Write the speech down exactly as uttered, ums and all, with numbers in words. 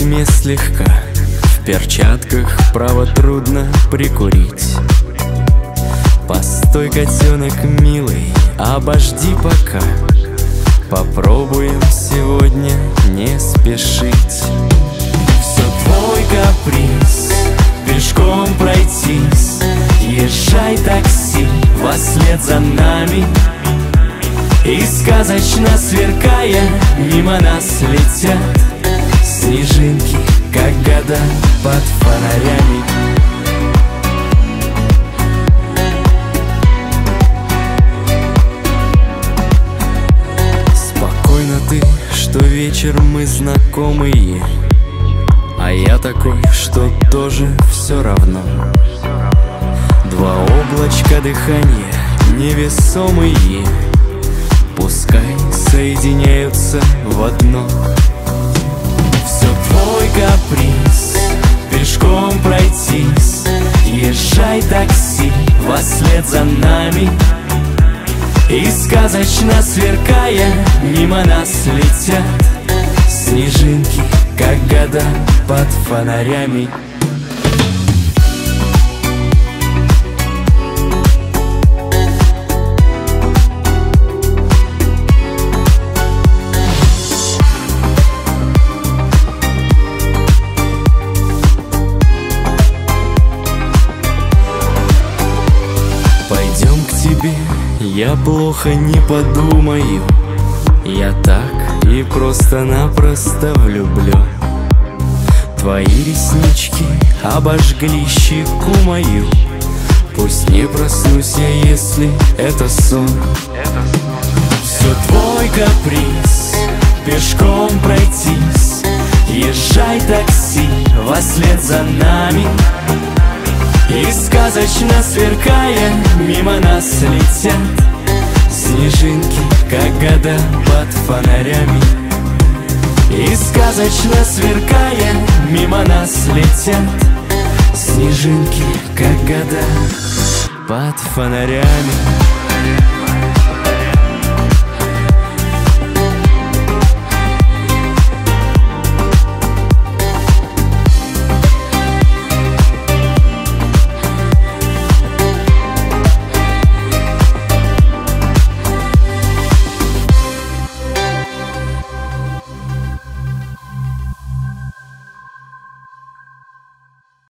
тьме слегка, в перчатках право трудно прикурить. Постой, котенок милый, обожди пока. Попробуем сегодня не спешить. Все твой каприз, пешком пройтись. Езжай, такси, вослед за нами. И сказочно сверкая, мимо нас летят снежинки, как года под фонарями. Спокойно ты, что вечер мы знакомые, а я такой, что тоже все равно. Два облачка дыхания невесомые, пускай соединяются в одно. Все твой каприз, пешком пройтись. Езжай, такси, вослед за нами. И сказочно сверкая, мимо нас летят снежинки, как года под фонарями. Пойдем к тебе, я плохо не подумаю. Я так и просто-напросто влюблен. Твои реснички обожгли щеку мою. Пусть не проснусь я, если это сон. Все твой каприз, пешком пройтись. Езжай, такси, вослед за нами. И сказочно сверкая, мимо нас летят снежинки, как года под фонарями. И сказочно сверкая, мимо нас летят снежинки, как года под фонарями.